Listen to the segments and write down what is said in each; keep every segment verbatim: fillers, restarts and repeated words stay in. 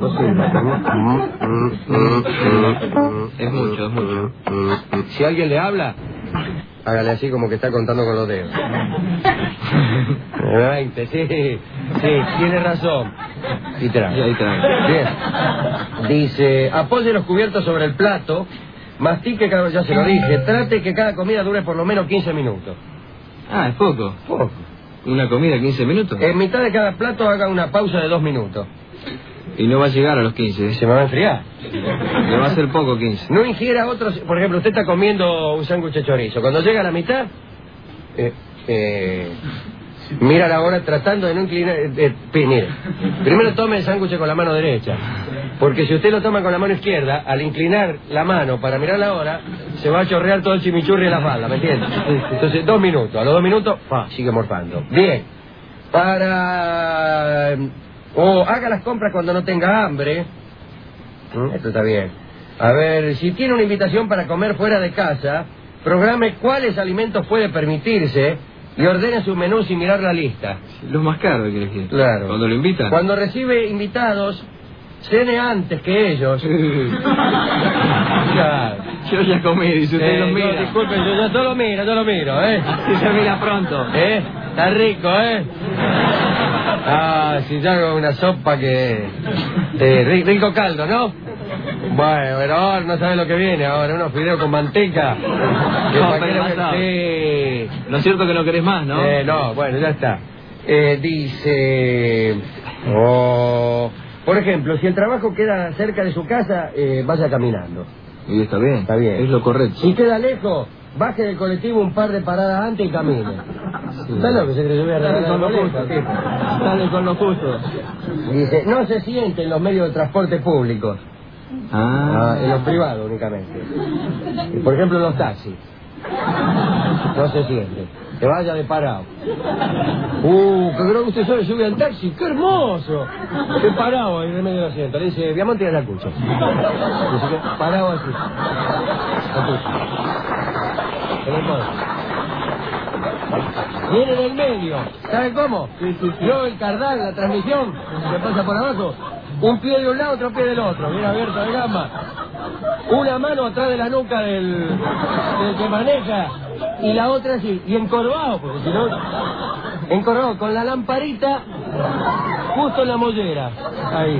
posible. Es mucho, es mucho. Si alguien le habla, hágale así como que está contando con los dedos. veinte, sí, sí, tiene razón. Y trae. Y ahí trae. Bien. Dice, apoye los cubiertos sobre el plato, mastique, cada... ya se lo dije, trate que cada comida dure por lo menos quince minutos. Ah, es poco. Poco. ¿Una comida quince minutos? En mitad de cada plato haga una pausa de dos minutos. Y no va a llegar a los quince. Se me va a enfriar. Le va a hacer poco quince. No ingiera otros... Por ejemplo, usted está comiendo un sándwich de chorizo. Cuando llega a la mitad, eh, eh, mira la hora tratando de no inclinar... Eh, eh, mire, primero tome el sándwich con la mano derecha. Porque si usted lo toma con la mano izquierda, al inclinar la mano para mirar la hora, se va a chorrear todo el chimichurri en la falda, ¿me entiende? Entonces, dos minutos. A los dos minutos, ¡pah!, sigue morfando. Bien. Para... O haga las compras cuando no tenga hambre. Esto está bien. A ver, si tiene una invitación para comer fuera de casa, programe cuáles alimentos puede permitirse y ordene su menú sin mirar la lista. Los más caros, quiere decir. Claro. Cuando lo invitan. Cuando recibe invitados, cene antes que ellos. Claro. Yo ya comí, dice usted, Eh, los no, mira. disculpe, yo, yo todo lo miro, yo lo miro, ¿eh? Así se mira pronto. ¿Eh? Está rico, ¿eh? Ah, si yo hago una sopa que... Eh, rico caldo, ¿no? Bueno, pero ahora no sabe lo que viene ahora, unos fideos con manteca. No, pero que... Sí. Lo cierto que no querés más, ¿no? Eh, no, bueno, ya está. Eh, dice... Oh, por ejemplo, si el trabajo queda cerca de su casa, eh, vaya caminando. Y está bien. Está bien. Es lo correcto. Si queda lejos, baje del colectivo un par de paradas antes y camine. Sí. ¿Sabes lo que se cree? Yo voy a Dale regalar con lo el justo. boleto, ¿qué? Dale con lo justo. Dice, no se siente en los medios de transporte públicos. Ah. Ah, en los privados únicamente. Por ejemplo, en los taxis. No se siente. Que vaya de parado. Uh, que creo que usted solo sube al taxi. ¡Qué hermoso! ¡Qué parado ahí en el medio del asiento! Le dice, Viamonte, la cucha. Dice que parado así. En el modo. Viene en el medio. ¿Sabe cómo? Sí, sí, sí. Yo el cardán, la transmisión, que pasa por abajo. Un pie de un lado, otro pie del otro. Bien abierto de gama. Una mano atrás de la nuca del, del que maneja y la otra así. Y encorvado, porque si no... Encorvado, con la lamparita justo en la mollera. Ahí.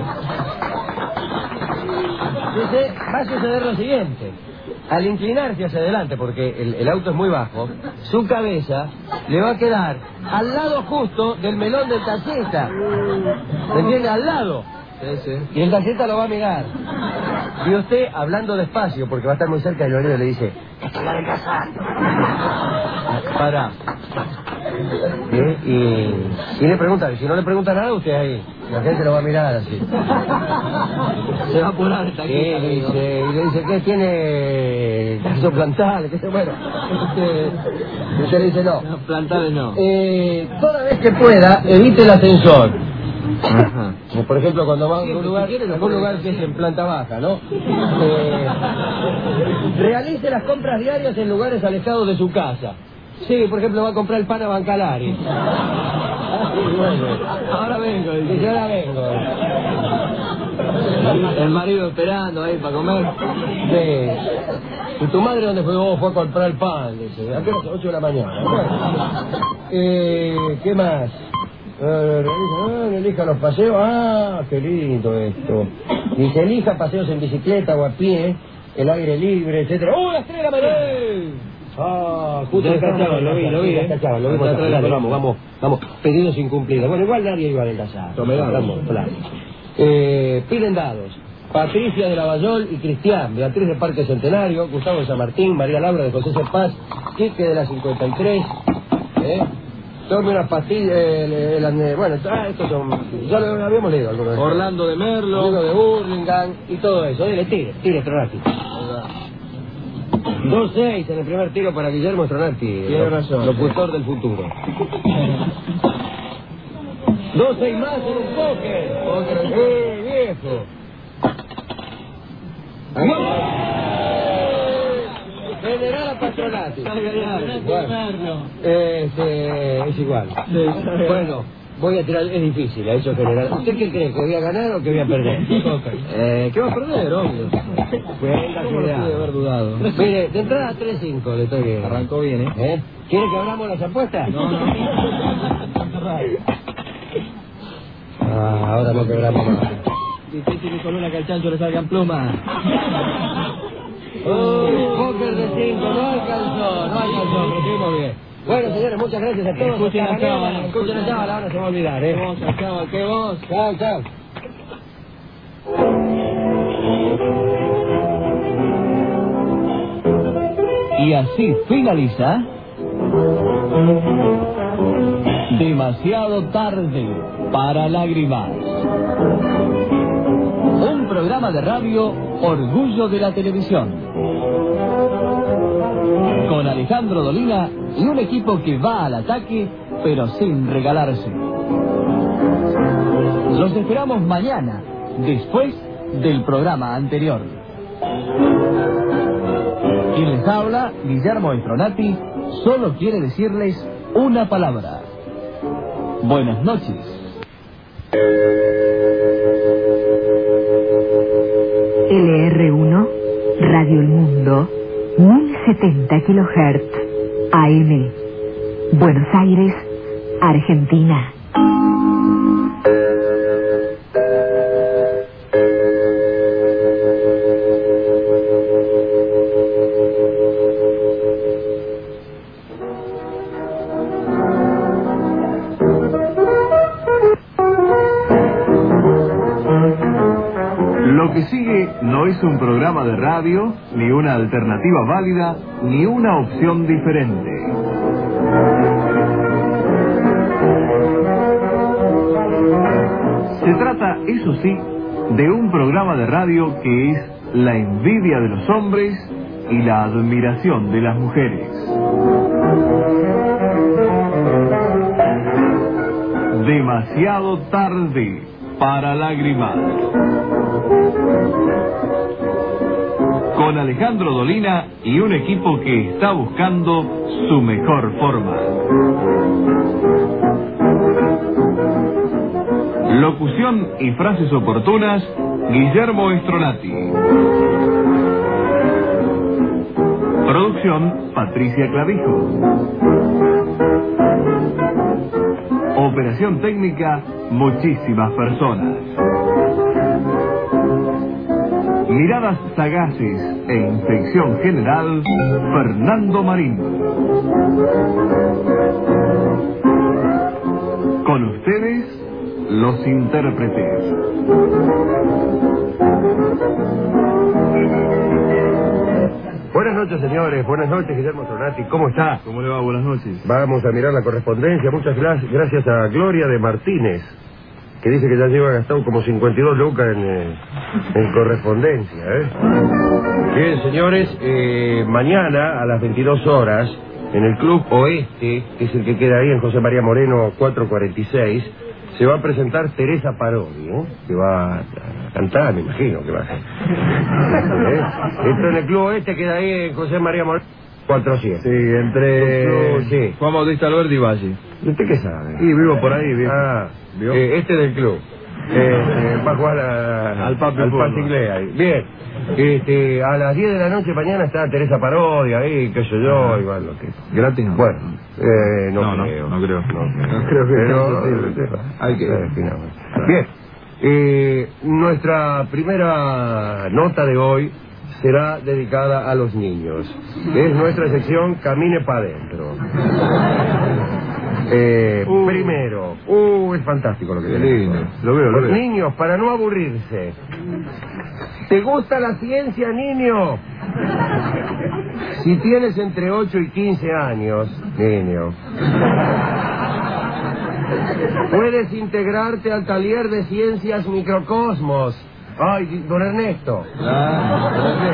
Dice, va a suceder lo siguiente. Al inclinarse hacia adelante, porque el, el auto es muy bajo, su cabeza le va a quedar al lado justo del melón del taxista. ¿Me entiende? Al lado. Sí, sí. Y el taxista lo va a mirar. Y usted, hablando despacio, porque va a estar muy cerca del oído, le dice, ¡esto es la de casa! Para. ¿Eh? Y, y le pregunta, y si no le pregunta nada, usted ahí. La gente lo va a mirar así. Se va a apurar el taxista. Sí, dice, y le dice, ¿qué tiene? Caso plantal, qué sé, bueno. Este, y usted le dice, no. No, plantales no. Eh, toda vez que pueda, evite el ascensor. Ajá. Por ejemplo, cuando va a Sí, algún si lugar, quiere lo algún puede lugar que es en planta baja, ¿no? Eh, realice las compras diarias en lugares alejados de su casa. Sí, por ejemplo, va a comprar el pan a Bancalari. Bueno, Ahora vengo, dice. dice, ahora vengo. El marido esperando ahí para comer. Sí. ¿Y tu madre dónde fue? Oh, fue a comprar el pan, dice. ¿A qué hora? ocho de la mañana. Bueno. Eh, ¿qué más? Eh, ah, elija los paseos. Ah, qué lindo esto. Dice, elija paseos en bicicleta o a pie, el aire libre, etcétera. ¡Oh, las tres de la mañana! Ah, justo Ya acá está, estaba, lo vi, lo vi, acá eh. estaba, lo vimos Atrás acá. de la Dale, ley. vamos, vamos, vamos, pedidos incumplidos. Bueno, igual nadie iba a adelgazar. Tomedado. Vamos, claro. Eh, piden dados. Patricia de Lavallol y Cristian, Beatriz de Parque Centenario, Gustavo de San Martín, María Laura de José C. Paz, Quique de la cincuenta y tres, ¿eh? Tome unas pastillas, eh, el, el, bueno, ah, estos son, ya lo habíamos leído algunos de estos. Orlando de Merlo. Uno de Burlingame y todo eso. Dile, tire, tire, Stronati. dos seis en el primer tiro para Guillermo Stronati. Tiene razón. Locutor del futuro. dos seis más en un póker. ¡Eh, viejo! General a Patronati. Bueno, este, es igual. Sí, Bueno, voy a tirar, es difícil, a eso general. ¿Usted qué cree? ¿Que voy a ganar o que voy a perder? Eh, ¿Qué va a perder, obvio? Cuenta, ¿Cómo lo pude haber dudado? Mire, de entrada tres cinco le estoy viendo. Arrancó bien, ¿eh? ¿Eh? ¿Quiere que abramos las apuestas? No, no. Ah, ahora no quebramos más. Difícil y con una que al chancho le salgan plumas. Oh, póker de cinco, no alcanzó, no alcanzó, pero estuvimos bien. Bueno, señores, muchas gracias a todos. Escuchen Hasta a Chábal. mañana. Escuchen a Chábal, ahora se va a olvidar, ¿eh? ¿Qué vos, Chábal? ¿Qué vos? Chao, chao. Y así finaliza Demasiado tarde para lágrimas. Un programa de radio orgullo de la televisión. Con Alejandro Dolina y un equipo que va al ataque, pero sin regalarse. Los esperamos mañana, después del programa anterior. Quien les habla, Guillermo Estronati, solo quiere decirles una palabra. Buenas noches. L R uno, Radio El Mundo, mil setenta kilohertz, A M, Buenos Aires, Argentina. Lo que sigue no es un programa de radio, ni una alternativa válida, ni una opción diferente. Se trata, eso sí, de un programa de radio que es la envidia de los hombres y la admiración de las mujeres. Demasiado tarde para lágrimas. Con Alejandro Dolina y un equipo que está buscando su mejor forma. Locución y frases oportunas, Guillermo Estronati. Producción, Patricia Clavijo. Operación técnica, muchísimas personas. Miradas sagaces e inspección general, Fernando Marín. Con ustedes, los intérpretes. Buenas noches, señores. Buenas noches, Guillermo Estronati. ¿Cómo está? ¿Cómo le va? Buenas noches. Vamos a mirar la correspondencia. Muchas gracias, gracias a Gloria de Martínez, que dice que ya lleva gastado como cincuenta y dos lucas en, eh, en correspondencia, ¿eh? Bien, señores, eh, mañana a las veintidós horas, en el Club Oeste, que es el que queda ahí en José María Moreno cuatrocientos cuarenta y seis, se va a presentar Teresa Parodi, ¿eh? Que va a cantar, me imagino que va a hacer. ¿Eh? Esto en el Club Oeste queda ahí en José María Moreno cuatrocientos. Sí, entre Club, sí. Juan Bautista Alberti y Valle. ¿Y usted qué sabe? Y vivo por ahí, viejo. Ah, ¿Vio? eh, este del club. Eh, eh, va a jugar a- Al Papi al Fútbol. Papi Inglés ahí. Bien. Este, a las diez de la noche mañana está Teresa Parodi ahí, qué sé yo, y bueno, que... ¿Gratis no? Bueno, eh, no, No, no, creo. no creo. No creo. No creo que Pero, sea posible. Hay que- eh, finalmente. Bien. Eh, nuestra primera nota de hoy será dedicada a los niños. Es nuestra sección Camine pa' Adentro. Eh, Uh. Primero, uh, es fantástico lo que Qué tenemos. lindo. Lo veo, lo Los veo. niños, para no aburrirse. ¿Te gusta la ciencia, niño? Si tienes entre ocho y quince años, niño, puedes integrarte al taller de ciencias microcosmos. Ay, don Ernesto. Ah,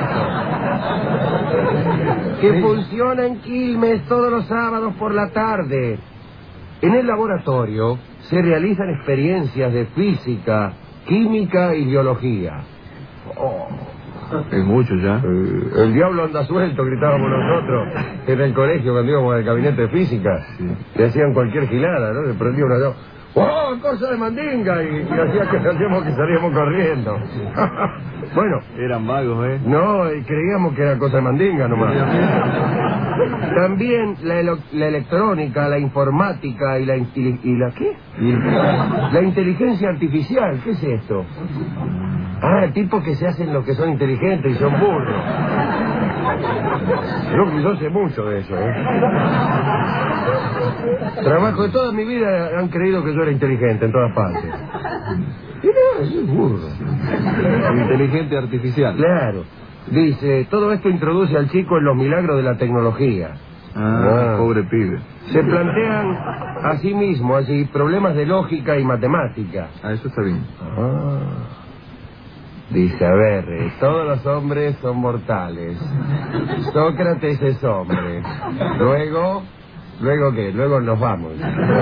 Don Ernesto. Que funciona en Quilmes todos los sábados por la tarde. En el laboratorio se realizan experiencias de física, química y biología. Oh, es mucho ya. eh, el diablo anda suelto, gritábamos nosotros en el colegio cuando íbamos al gabinete de física. Sí. Le hacían cualquier gilada, ¿no? Le prendía una... ¡Oh, cosa de mandinga! Y, y hacía que hacíamos que salíamos corriendo. Bueno. Eran vagos, ¿eh? No, y creíamos que era cosa de mandinga nomás. También la, elo- la electrónica, la informática y la... inteli- ¿Y la qué? La inteligencia artificial, ¿qué es esto? Ah, tipos que se hacen los que son inteligentes y son burros. Yo, yo sé mucho de eso, ¿eh? Trabajo de toda mi vida, han creído que yo era inteligente en todas partes. Y no, soy burro. Inteligente artificial. Claro. Dice, todo esto introduce al chico en los milagros de la tecnología. Ah, Ah. pobre pibe. Se plantean a sí mismo así problemas de lógica y matemática. Ah, eso está bien. Ah. Dice, a ver, eh, todos los hombres son mortales. Sócrates es hombre. Luego, ¿luego qué? Luego nos vamos.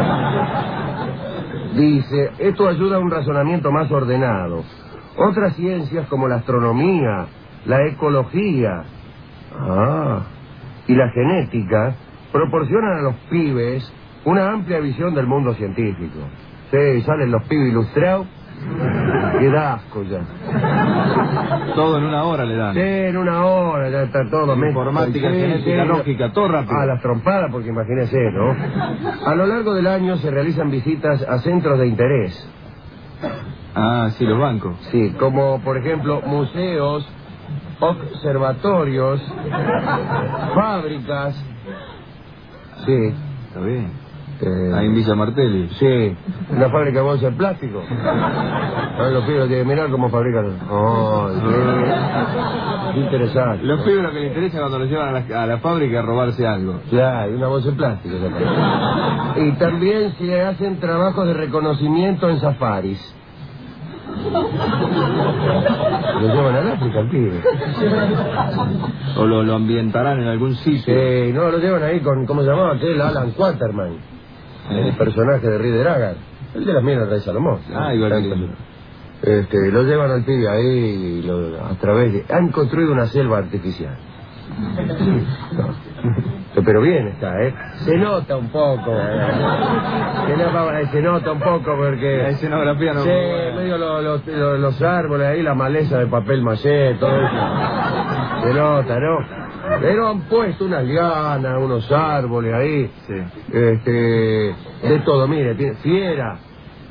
Dice, esto ayuda a un razonamiento más ordenado. Otras ciencias como la astronomía, la ecología, ah, y la genética proporcionan a los pibes una amplia visión del mundo científico. Sí, salen los pibes ilustrados. Qué da asco ya. Todo en una hora le dan. Sí, en una hora ya está todo. Informática, Sí, genética, sí, lógica, todo rápido. A las trompadas, porque imagínese, ¿no? A lo largo del año se realizan visitas a centros de interés. Ah, sí, los bancos. Sí, como por ejemplo museos, observatorios, fábricas. Sí. Está bien. Eh, Ahí en Villa Martelli. Sí, una fábrica de bolsas de plástico. Ahora los pibes tienen que mirar cómo fabrican. Oh, sí. Interesante. Los pibes lo que les interesa cuando los llevan a la, a la fábrica es robarse algo. Claro, una bolsa de plástico. Y también se hacen trabajos de reconocimiento en safaris. Lo llevan al África, el pibe. O lo, lo ambientarán en algún sitio. Sí, no, lo llevan ahí con, ¿cómo se llamaba aquel? Alan Quaterman. El personaje de Reader Haggard. El de las minas del Rey Salomón. Ah, igual que... Este, lo llevan al pibe ahí y lo, a través de... Han construido una selva artificial. No. Pero bien está, ¿eh? Se nota un poco. Eh. Se, nota, se nota un poco porque... La escenografía no... Sí, medio los, los, los, los árboles ahí, la maleza de papel maché, todo eso. Se nota, ¿no? Pero han puesto unas lianas, unos árboles ahí. Sí. Este, de todo, mire, tiene fiera.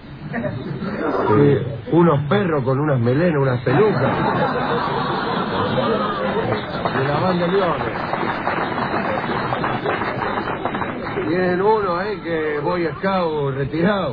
Sí, unos perros con unas melenas, unas pelucas. De la banda de leones. Tienen uno ahí que Boy Scout retirado.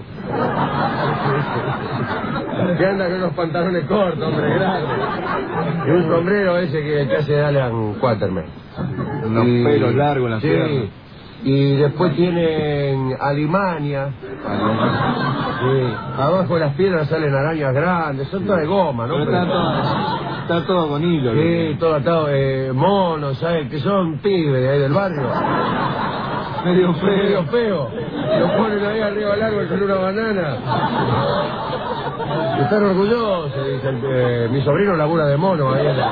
Que anda con unos pantalones cortos, hombre, grandes. Y un sombrero ese que, que hace Alan Quaterman. Unos Y- pelos largos en las sí. piernas. Y después tienen Alimania. Sí. Abajo de las piedras salen arañas grandes, son todas de goma, ¿no? Pero está todo, está todo con hilo. Sí, todo atado, eh, monos, ¿sabes? Que son pibes de ahí del barrio. Medio feo. Medio feo. Lo ponen ahí arriba del árbol con una banana. Están orgullosos, dicen. Eh, mi sobrino labura de mono ahí. En la...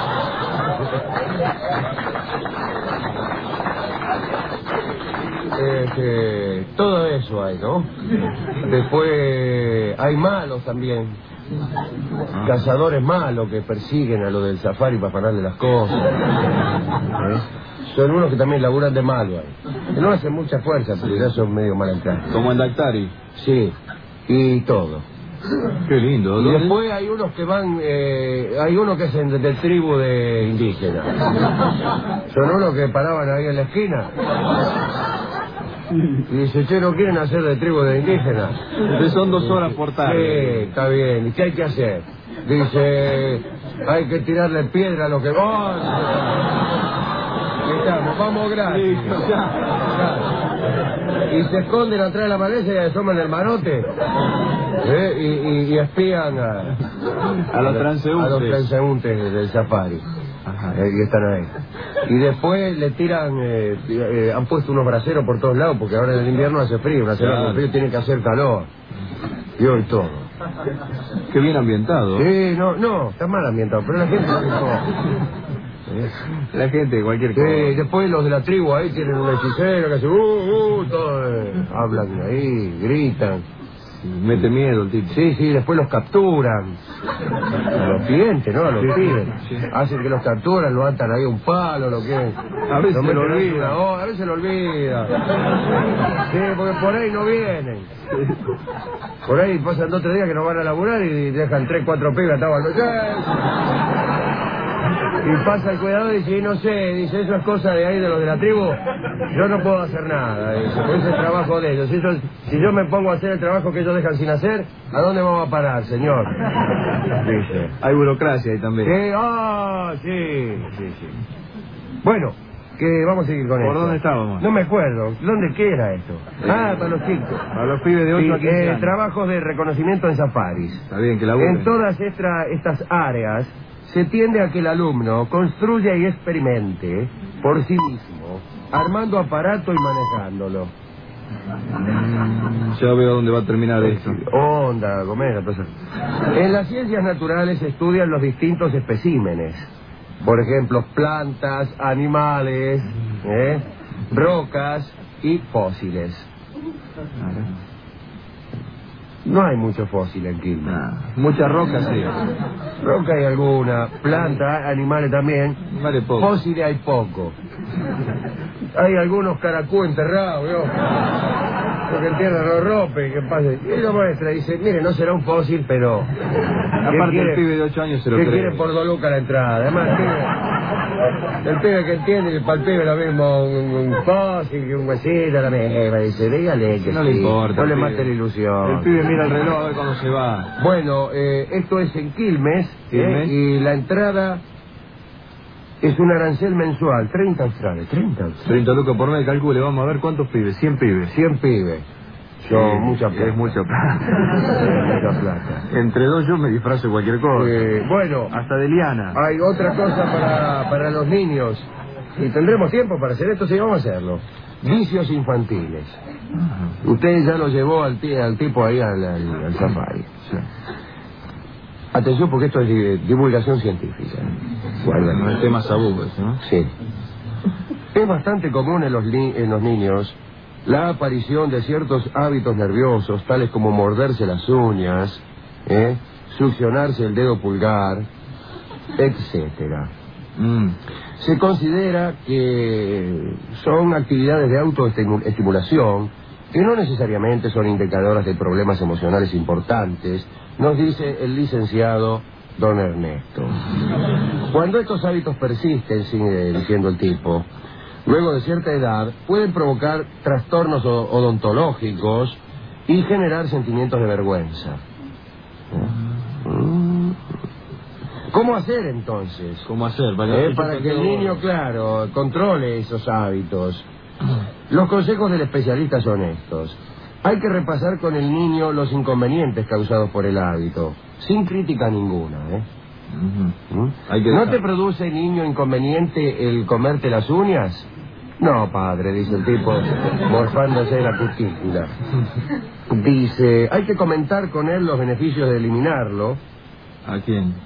Este, todo eso hay, ¿no? Después hay malos también. Cazadores malos que persiguen a los del safari para afanarle las cosas. ¿Eh? Son unos que también laburan de malo ahí. Que no hacen mucha fuerza, pero ya son medio mal entrados. Como en Dactari. Sí, y todo. Qué lindo. Y ¿Dónde? después hay unos que van, eh, hay unos que hacen de, de tribu de indígenas. Son unos que paraban ahí en la esquina. Y dice, che, ¿no quieren hacer de tribu de indígenas? Entonces son dos horas por Sí, tarde. está bien. ¿Y qué hay que hacer? Dice, hay que tirarle piedra a los que van. Estamos, vamos gratis. Listo, ya. Claro. Y se esconden atrás de la maleza y asoman el manote. ¿Eh? Y, y, y espían a, A los transeúntes. a los transeúntes del safari. Ajá. Eh, que están ahí. Y después le tiran, eh, eh, han puesto unos braseros por todos lados, porque ahora en el invierno hace frío, una semana Claro. con frío tiene que hacer calor. Y hoy todo. Qué bien ambientado. Sí, no, no, está mal ambientado, pero la gente no le importa. ¿Eh? La gente, cualquier cosa. Sí, después los de la tribu ahí tienen un hechicero que hace, uh, uh, todo, eh, hablan ahí, gritan. Mete miedo el tipo. Sí, sí, después los capturan. A los clientes, ¿no? A los pibes. Hacen que los capturan, lo atan ahí a un palo, lo que... A veces se lo olvida. Oh, a veces lo olvida. Sí, porque por ahí no vienen. Por ahí pasan dos o tres días que no van a laburar y dejan tres, cuatro pibes atados al coche. Y pasa el cuidador y dice, no sé, dice, eso es cosa de ahí de los de la tribu, yo no puedo hacer nada, dice, pues es el trabajo de ellos. Si yo, si yo me pongo a hacer el trabajo que ellos dejan sin hacer, ¿a dónde vamos a parar, señor? Dice. Hay burocracia ahí también. Sí, ah, sí, sí, sí. Bueno, que vamos a seguir con esto. ¿Por dónde estábamos? No me acuerdo. ¿Dónde qué era esto? Ah, para los chicos. Para los pibes de ocho Sí, a quince eh, años. Trabajos de reconocimiento en safaris. Está bien, que laburen. En todas esta- estas áreas se tiende a que el alumno construya y experimente por sí mismo, armando aparato y manejándolo. Mm, ya veo dónde va a terminar esto. Onda, Gomera, pues. En las ciencias naturales se estudian los distintos especímenes. Por ejemplo, plantas, animales, ¿eh? rocas y fósiles. No hay mucho fósil en Quilmes. Nah, muchas rocas, sí. Roca hay alguna, planta, animales también. Vale poco. Fósiles hay poco. Hay algunos caracú enterrados, ¿no? Porque entierran los ropes, ¿qué pasa? Y la maestra dice, mire, no será un fósil, pero... ¿qué Aparte quiere- el pibe de ocho años se lo ¿Qué cree. quiere por dos lucas la entrada? Además, el pibe, el pibe que entiende que para el pibe lo mismo un, un fósil que un huesito, la misma. Dice, dígale que No sí, le importa. no le el mate pibe. la ilusión. El pibe mira el reloj a ver cuándo se va. Bueno, eh, esto es en Quilmes, Quilmes. ¿eh? Y la entrada es un arancel mensual, treinta australes, treinta australes. treinta lucas por mes, calcule, vamos a ver cuántos pibes. cien pibes. cien pibes. Son mucha plata. Es mucha plata. Mucha plata. Entre dos yo me disfrazo de cualquier cosa. Eh, bueno, Hasta de liana. hay otra cosa para, para los niños. Y tendremos tiempo para hacer esto, sí, vamos a hacerlo. Vicios infantiles. Usted ya lo llevó al, ti- al tipo ahí al, al, al safari. Sí. Atención porque esto es di- divulgación científica. Guarda. No es tema sabú, ese, ¿no? Sí. Es bastante común en los, ni- en los niños la aparición de ciertos hábitos nerviosos, tales como morderse las uñas, ¿eh? succionarse el dedo pulgar, etcétera. Mm. Se considera que son actividades de autoestimulación que no necesariamente son indicadoras de problemas emocionales importantes, nos dice el licenciado don Ernesto. Cuando estos hábitos persisten, sigue diciendo el tipo, luego de cierta edad, pueden provocar trastornos o- odontológicos y generar sentimientos de vergüenza. Mm. ¿Cómo hacer entonces? ¿Cómo hacer? Para, Eh, para que el niño, claro, controle esos hábitos. Los consejos del especialista son estos. Hay que repasar con el niño los inconvenientes causados por el hábito, sin crítica ninguna, ¿eh? Ujú. ¿Mm? Hay que ¿No dejar- te produce, niño, inconveniente el comerte las uñas? No, padre, dice el tipo, morfándose la cutícula. Dice, hay que comentar con él los beneficios de eliminarlo. ¿A quién?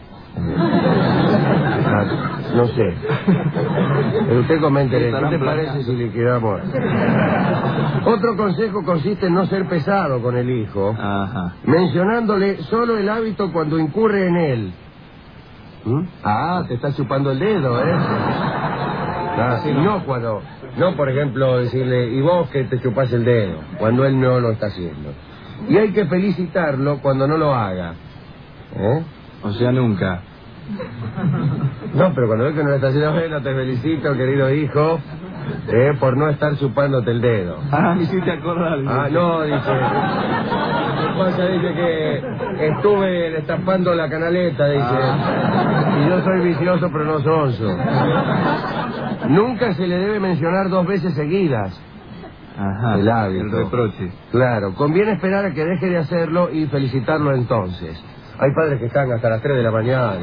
Ah, no sé. Pero usted coméntele, ¿qué Estarán te parece planeando. si le quedamos? Otro consejo consiste en no ser pesado con el hijo, Ajá. mencionándole solo el hábito cuando incurre en él. ¿Mm? Ah, te está chupando el dedo, ¿eh? Ah, sí, no cuando... No, por ejemplo, decirle, y vos que te chupás el dedo, cuando él no lo está haciendo. Y hay que felicitarlo cuando no lo haga. ¿Eh? O sea, nunca. No, pero cuando ves que no lo está haciendo, bueno, te felicito, querido hijo, eh, por no estar chupándote el dedo. Ah, me hiciste acordar. Ah, no, dice. Lo que pasa, dice que estuve destapando la canaleta, dice. Y yo soy vicioso, pero no sonso. Nunca se le debe mencionar dos veces seguidas. Ajá. El hábito. El reproche. Claro, conviene esperar a que deje de hacerlo y felicitarlo entonces. Hay padres que están hasta las tres de la mañana.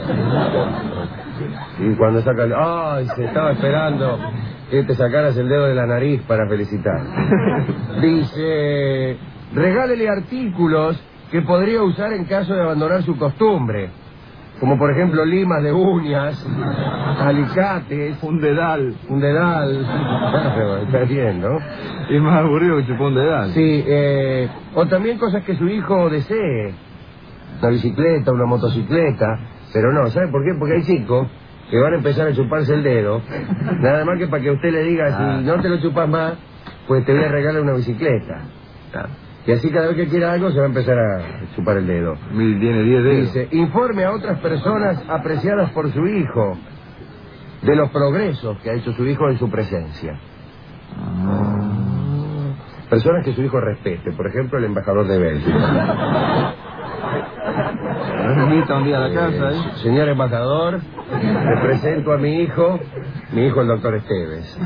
Y cuando sacan... ¡Ay! Se estaba esperando que te sacaras el dedo de la nariz para felicitar. Dice... Regálele artículos que podría usar en caso de abandonar su costumbre. como por ejemplo limas de uñas, alicates, Un dedal. un dedal. Claro, está bien, ¿no? Es más aburrido que chupar un dedal. Sí, eh, o también cosas que su hijo desee. Una bicicleta, una motocicleta. Pero no, ¿sabe por qué? Porque hay chicos que van a empezar a chuparse el dedo. Nada más que para que usted le diga, Ah. si no te lo chupas más, pues te voy a regalar una bicicleta. Claro. Y así cada vez que quiera algo se va a empezar a chupar el dedo. Mil tiene diez dedos. Dice, informe a otras personas apreciadas por su hijo de los progresos que ha hecho su hijo en su presencia. Ah. Personas que su hijo respete, por ejemplo el embajador de Bélgica. Nos invita un día a la casa, Eh, ¿eh? señor embajador, le presento a mi hijo, mi hijo el doctor Esteves.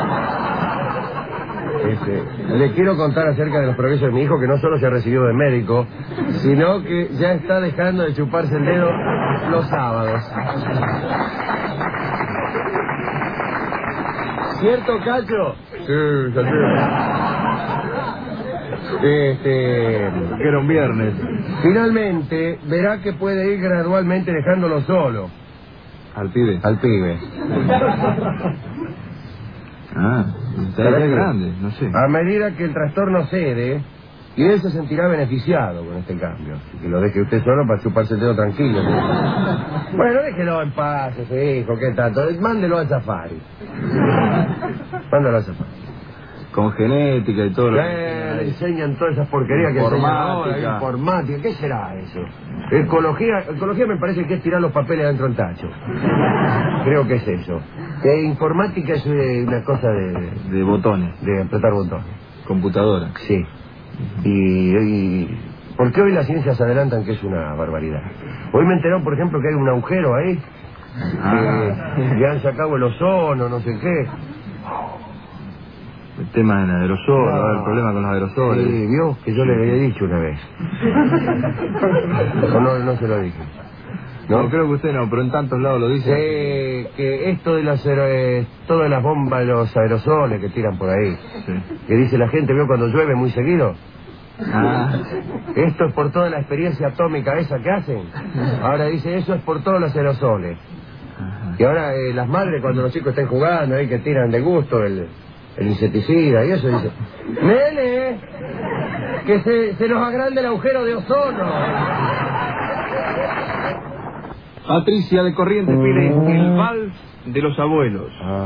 Este, le quiero contar acerca de los progresos de mi hijo, que no solo se ha recibido de médico, sino que ya está dejando de chuparse el dedo los sábados. ¿Cierto, Cacho? Sí, ya sé. Este, Que era un viernes. finalmente, verá que puede ir gradualmente dejándolo solo Al pibe. al pibe. Ah, está ¿Para ya qué? grande, no sé. A medida que el trastorno cede, y él se sentirá beneficiado con este cambio. Así que lo deje usted solo para chuparse el dedo tranquilo. Bueno, déjelo en paz, ese hijo, ¿qué tanto? Mándelo al safari. Mándelo al safari. Con genética y todo lo Eh, le enseñan todas esas porquerías que enseñan ahora, Informática. informática, ¿qué será eso? Ecología, ecología me parece que es tirar los papeles dentro del tacho. Creo que es eso. Eh, informática es eh, una cosa de, de botones, de apretar botones. computadora. Sí. Y, y... ¿por qué hoy las ciencias adelantan que es una barbaridad? Hoy me enteró, por ejemplo, que hay un agujero ahí. Ah. Que le han sacado el ozono, no sé qué. El tema del aerosol, No. ¿no? El problema con los aerosoles. Sí, vio que yo le había dicho una vez. O no, no se lo dije. No, creo que usted no, pero en tantos lados lo dice. Eh, que esto de las aero- eh, todas las bombas de los aerosoles que tiran por ahí, Sí. que dice la gente, ¿vio cuando llueve muy seguido? Ah, Esto es por toda la experiencia atómica esa que hacen. Ahora dice, eso es por todos los aerosoles. ajá. Y ahora eh, las madres cuando los chicos estén jugando ahí que tiran de gusto el, el insecticida y eso dice, nene, que se, se nos agrande el agujero de ozono. Patricia de Corrientes pide el vals de los abuelos. Ah.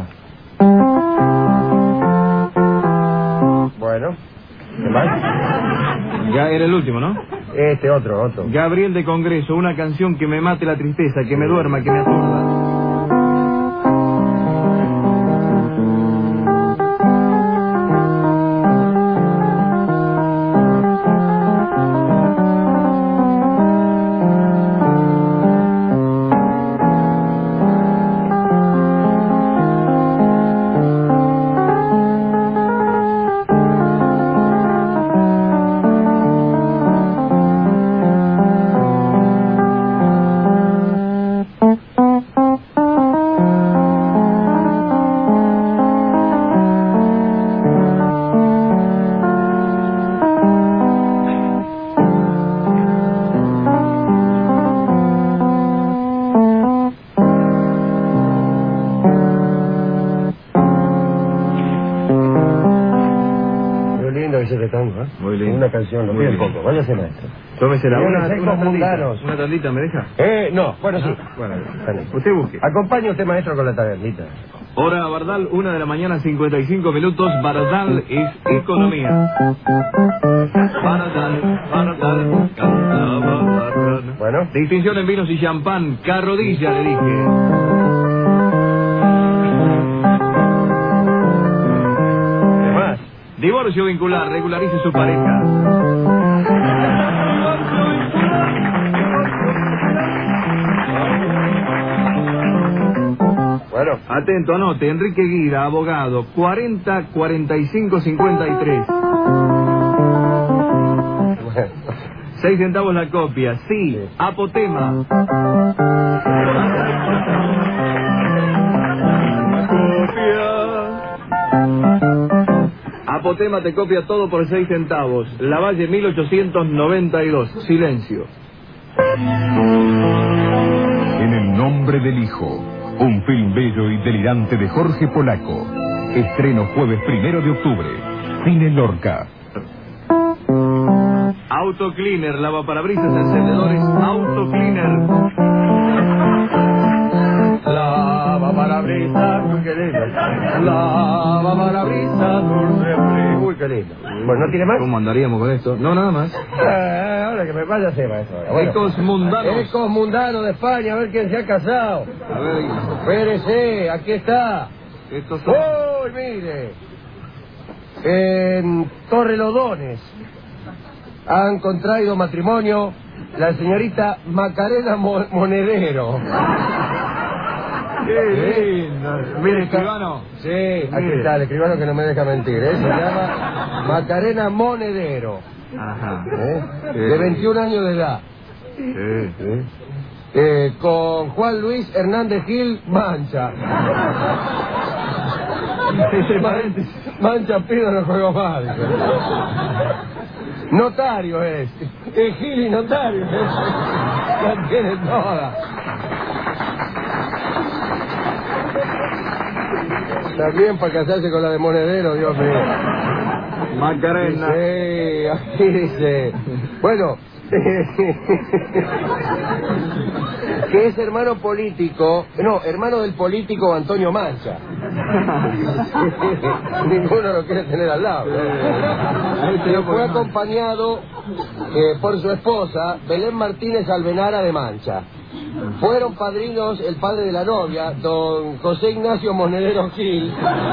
Bueno, ¿qué más? Ya era el último, ¿no? Este otro, otro. Gabriel de Congreso, una canción que me mate la tristeza, que me duerma, que me aturda. De tango, ¿eh? Muy lindo. Una canción, lo Muy pide bien. poco. Váyase, maestro. Tómesela. Señores, Una, hay una tandita. mundanos. Una tandita, ¿me deja? Eh, no, bueno, sí. Bueno, Dale. usted busque. Acompañe usted, maestro, con la tabernita. Hora Bardal, una de la mañana, cincuenta y cinco minutos. Bardal es economía. Bardal, Bardal, cantaba Bardal. Bueno. Distinción en vinos y champán, Carrodilla, le dije. ¿Qué más? Divorcio vincular, regularice su pareja. Bueno. Atento, anote, Enrique Guida, abogado, cuarenta, cuarenta y cinco, cincuenta y tres. Bueno. Seis centavos la copia, sí, apotema. Apotema te copia todo por seis centavos. La Valle mil ochocientos noventa y dos. Silencio. nombre del hijo. Un film bello y delirante de Jorge Polaco. Estreno jueves primero de octubre. Cine Lorca. Autocleaner, lavaparabrisas, encendedores, Autocleaner. Lavaparabrisas, uy, qué lindo. Lavaparabrisas, dulce frío. Uy, qué lindo. Bueno, ¿no tiene más? ¿Cómo andaríamos con esto? No, nada más. Eh, ahora que me vaya se va eso. Bueno. Ecos mundanos. Ecos mundanos de España, a ver quién se ha casado. A ver, Espérese, aquí está. estos son... ¡Uy, mire! En Torrelodones han contraído matrimonio la señorita Macarena Mo- Monedero. ¡Qué lindo! Mire, escribano. Sí, aquí está el escribano que no me deja mentir, ¿eh? Se llama Macarena Monedero, Ajá. ¿eh? Sí. De veintiún años de edad. Sí. ¿eh? Eh, con Juan Luis Hernández Gil Mancha. Ese paréntesis. Mancha pido no juego mal. Notario es. Es Gil y notario. ¿eh? La tiene toda. También para casarse con la de Monedero, Dios mío. Macarena. Sí, aquí dice. Bueno. Que es hermano político, no, hermano del político Antonio Mancha. Ninguno lo quiere tener al lado. Pero fue acompañado eh, por su esposa, Belén Martínez Albenara de Mancha. Fueron padrinos el padre de la novia, don José Ignacio Monedero Gil.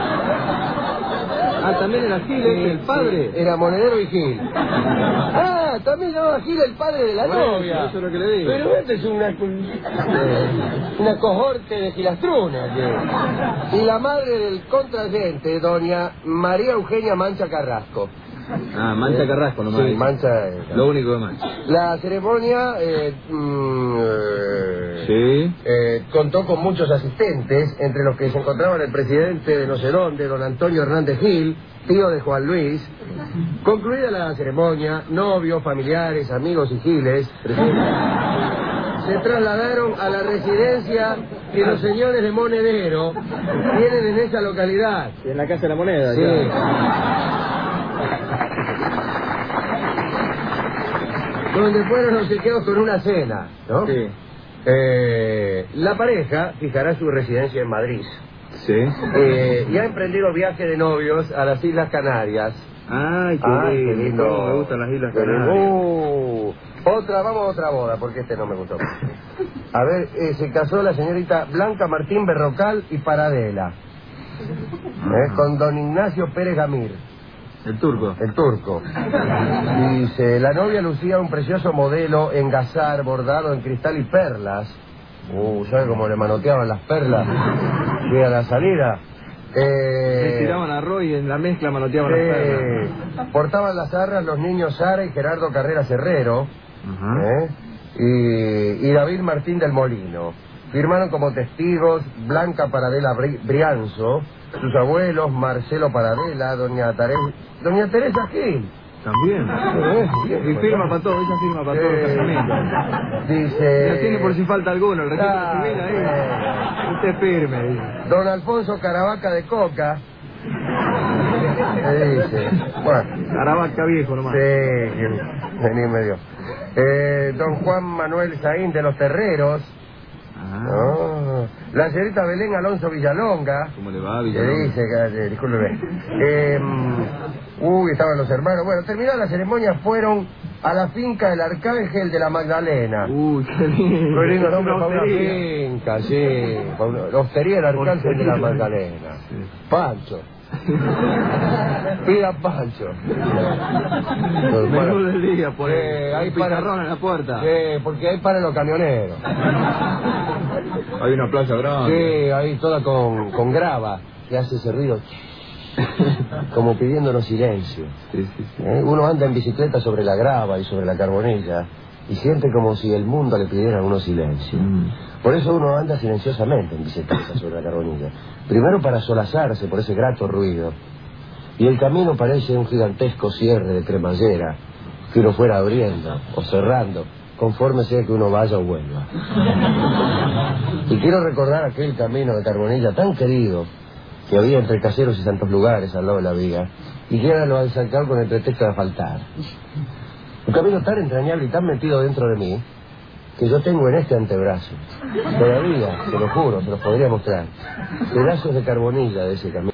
Ah, también era Gil, ¿eh? El padre. Sí, era Monedero y Gil. Ah, también era Gil el padre de la Bueno, novia. eso es lo que le digo. Pero este es una, una cohorte de gilastrunas. ¿Sí? Y la madre del contrayente, doña María Eugenia Mancha Carrasco. Ah, Mancha Carrasco nomás. Sí, Mancha. Lo único de Mancha. La ceremonia eh, mm, eh, Sí. eh, contó con muchos asistentes, entre los que se encontraban el presidente de no sé dónde, don Antonio Hernández Gil, tío de Juan Luis. Concluida la ceremonia, novios, familiares, amigos y giles se trasladaron a la residencia que los señores de Monedero tienen en esa localidad. En la Casa de la Moneda. Sí. Donde fueron obsequiados con una cena, ¿no? Sí. Eh, la pareja fijará su residencia en Madrid. Sí. Eh, y ha emprendido viaje de novios a las Islas Canarias. Ay, qué, Ay, lindo. qué lindo. Cómo me gustan las Islas Qué lindo. Canarias. Uh, otra, vamos a otra boda, porque este no me gustó. A ver, eh, se casó la señorita Blanca Martín Berrocal y Paradela. Eh, con don Ignacio Pérez Gamir. El turco. El turco. Dice, la novia lucía un precioso modelo en gazar bordado en cristal y perlas. Uh, ¿sabe cómo le manoteaban las perlas? Sí, a la salida. Eh, Se tiraban arroz y en la mezcla manoteaban las perlas. eh, portaban las arras los niños Sara y Gerardo Carreras Herrero. Ajá. ¿eh? y, y David Martín del Molino. Firmaron como testigos Blanca Paradela Bri- Brianzo, sus abuelos Marcelo Paradela, doña, Tare... doña Teresa Gil. También. Eh, Y firma para todo, ella firma para todos los Eh, casamientos. Dice... Ya tiene por si falta alguno, el registro Ah, civil ahí. eh. Usted firme. Dice. Don Alfonso Caravaca de Coca. ¿Qué dice? Bueno, Caravaca viejo nomás. sí, vení medio. Eh, don Juan Manuel Saín de los Terreros. Ah, Oh, la señorita Belén Alonso Villalonga. ¿Cómo le va, Que Villalonga? dice, que, eh, discúlpeme. Eh, uy, estaban los hermanos. Bueno, terminada la ceremonia, fueron a la finca del Arcángel de la Magdalena. Uy, qué lindo. Qué lindo Es nombre una para una hostería. finca, sí. Para una- la hostería del Arcángel de la Hostería. Magdalena. Sí. Pancho. Pida Pancho. Menú del día, por Sí, ahí. ahí Un para- pizarrón en la puerta. Sí, porque ahí para los camioneros. Hay una plaza grande. Sí, ahí toda con, con grava, que hace ese ruido, como pidiéndonos silencio. Sí, sí, sí. ¿Eh? Uno anda en bicicleta sobre la grava y sobre la carbonilla y siente como si el mundo le pidiera uno silencio. Mm. Por eso uno anda silenciosamente en bicicleta sobre la carbonilla. Primero para solazarse por ese grato ruido. Y el camino parece un gigantesco cierre de cremallera que uno fuera abriendo o cerrando conforme sea que uno vaya o vuelva. Y quiero recordar aquel camino de Carbonilla tan querido que había entre Caseros y Santos Lugares al lado de la viga, y que ahora lo han sacado con el pretexto de asfaltar. Un camino tan entrañable y tan metido dentro de mí que yo tengo en este antebrazo, todavía, se lo juro, se los podría mostrar, pedazos de Carbonilla de ese camino.